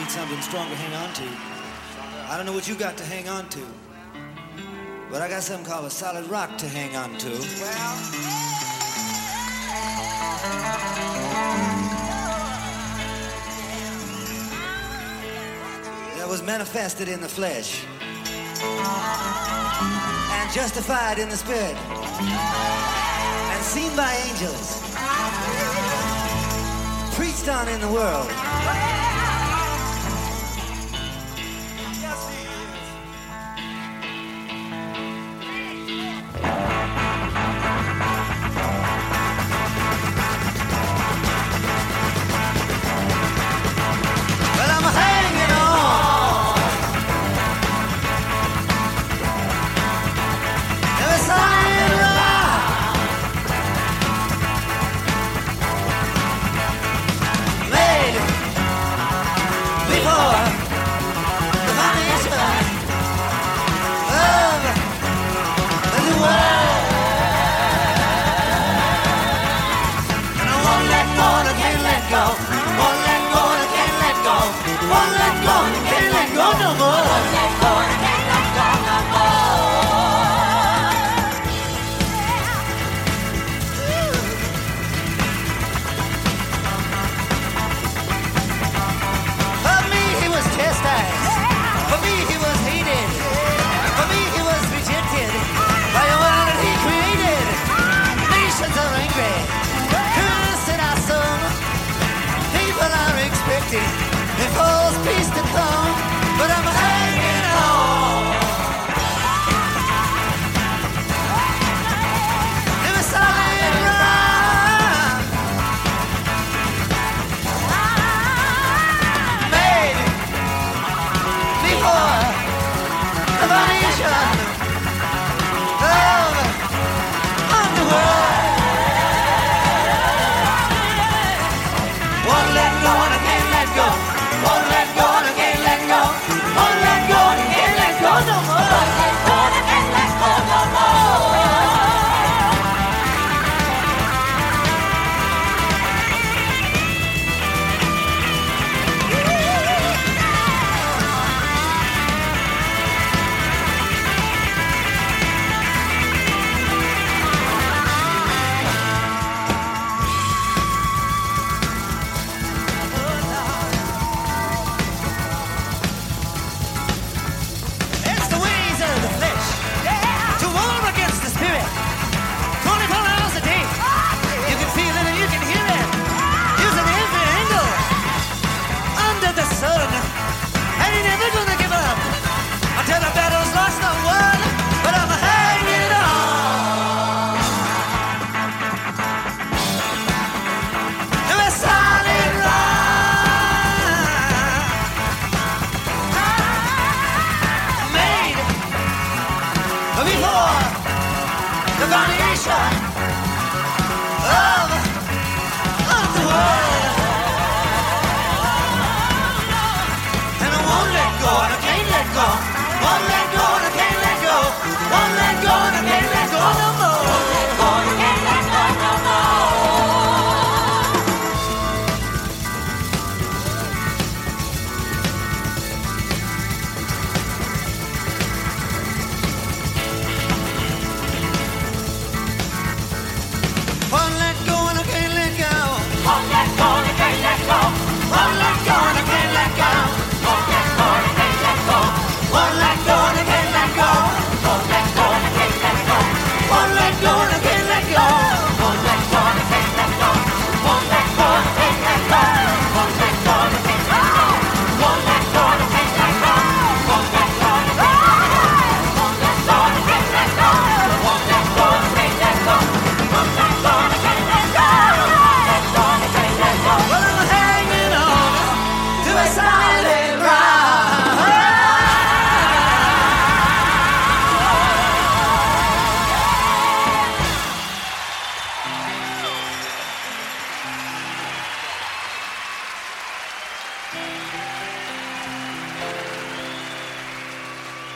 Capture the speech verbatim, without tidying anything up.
need something strong to hang on to. I don't know what you got to hang on to, but I got something called a solid rock to hang on to. Well, that was manifested in the flesh and justified in the spirit and seen by angels, preached on in the world. It falls peace to come, but I'm hanging on. In a solid rock, made before the foundation of the world. Won't let go and I can't let go. Won't let go and I can't let go. Won't let go and I can't let go no more. Won't let go and I can't let go no more. The foundation of, of the world. And I won't let go, and I can't let go. Won't let